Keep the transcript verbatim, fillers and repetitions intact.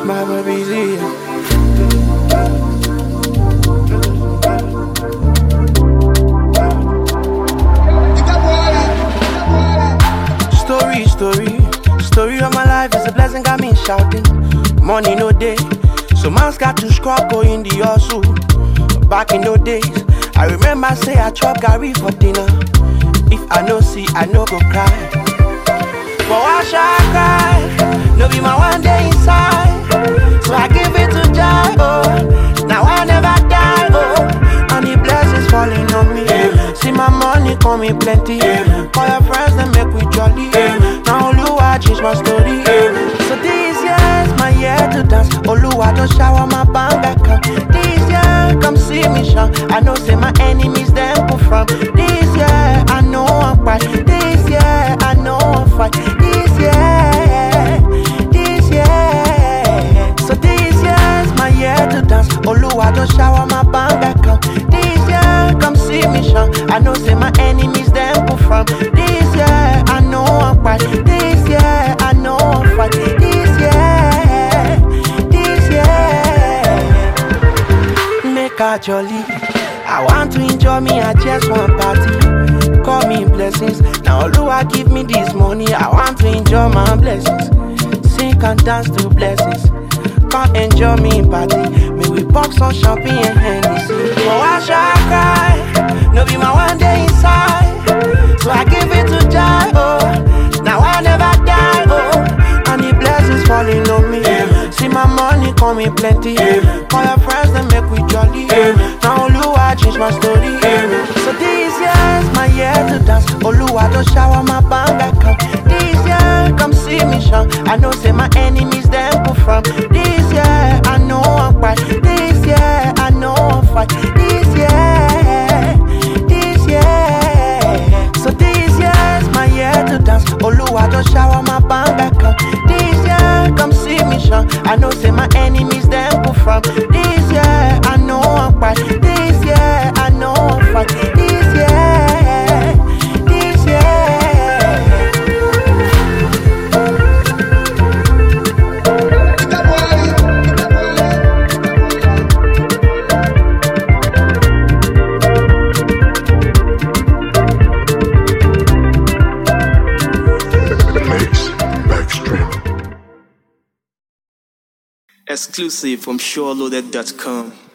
my baby Z. Story, story, story of my life is a blessing, got me shouting. Money no day, so man's got to scrap go in the hustle. Back in those days, I remember say I chop Gary for dinner. If I no see, I no go cry. But why should I cry? No be my one day inside, so I give it to Jah. Oh, now I never die. Oh, and the blessings falling on me. Amen. See my money coming plenty. Amen. Call your friends and make we jolly. Amen. Now Oluwa change my story. Amen. So this year is my year to dance. Oluwa don't shower my bank account. This year, come see me shine. I know say my enemies them go from. This year, I know I'm right. This year, I know I'm fight. This year, this year. So this year is my year to dance. Oluwa don't shower my bank account. This year, come see me shine. I know say my enemies them go from. This year, I know I'm right. This year, I know I'm fight. This year, this year. Make a jolly. I want to enjoy me, I just want party. Call me blessings. Now Oluwa give me this money. I want to enjoy my blessings. Sing and dance to blessings. Come enjoy me party. May we pop some champagne and Hennessy. But why should I cry? No be my one day inside, so I give it to Jah. Oh, now I never die. Oh, and the blessings falling on me. Amen. See my money coming plenty. Amen. Call your friends and make we jolly. Amen. Now Oluwa change my story. Amen. So this year is my year to dance. Oluwa don't shower my bank account. This year, come see me shine. I know say my enemies them go from. This year, I know I'm right. This year, I know I'm fight. This year, this year. So this year is my year to dance. Oluwa don't shower my bank account. This year, come see me shine. I know say my enemies them go from. This year, I know I'm right. This year, I know I'm fight. This year, this year. Exclusive from SureLoaded dot com.